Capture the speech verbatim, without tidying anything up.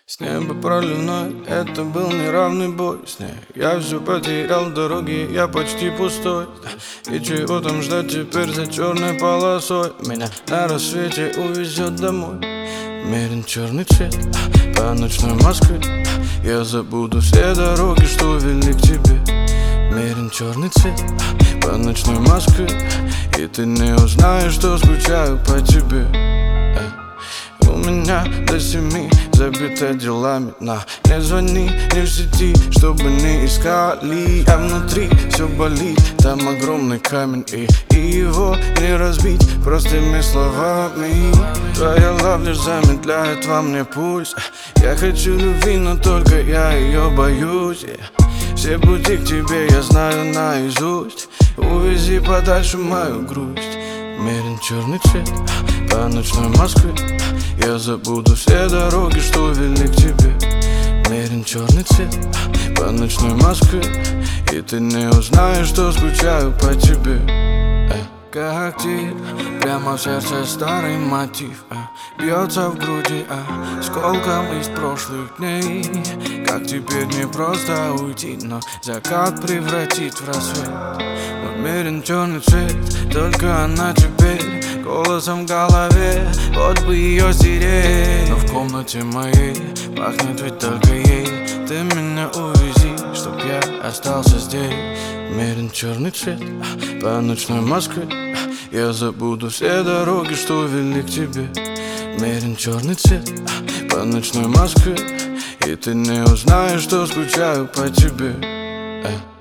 С неба проливной, это был неравный бой с ней. Я все потерял в дороге, я почти пустой. И чего там ждать теперь за черной полосой? Меня на рассвете увезет домой. Мерен черный цвет по ночной Москве. Я забуду все дороги, что вели к тебе. Мерен черный цвет по ночной Москве. И ты не узнаешь, что скучаю по тебе. У меня до семи забито делами, на не звони, не в сети, чтобы не искали. А внутри все болит, там огромный камень, и, и его не разбить простыми словами. Твоя лав лишь замедляет во мне пульс. Я хочу любви, но только я ее боюсь. Все пути к тебе я знаю наизусть. Увези подальше мою грусть. Мерен черный цвет по ночной Москве. Я забуду все дороги, что вели к тебе. Мерен черный цвет по ночной Москве. И ты не узнаешь, что скучаю по тебе. э. Как тир, прямо в сердце старый мотив, э. Бьется в груди, э. сколком из прошлых дней. Как теперь не просто уйти, но закат превратить в рассвет. Мой мерен черный цвет, только она теперь голосом в голове, вот бы ее стереть. Но в комнате моей пахнет ведь только ей. Ты меня увези, чтоб я остался здесь. Мерен черный цвет по ночной Москве. Я забуду все дороги, что вели к тебе. Мерен черный цвет по ночной Москве. И ты не узнаешь, что скучаю по тебе. э.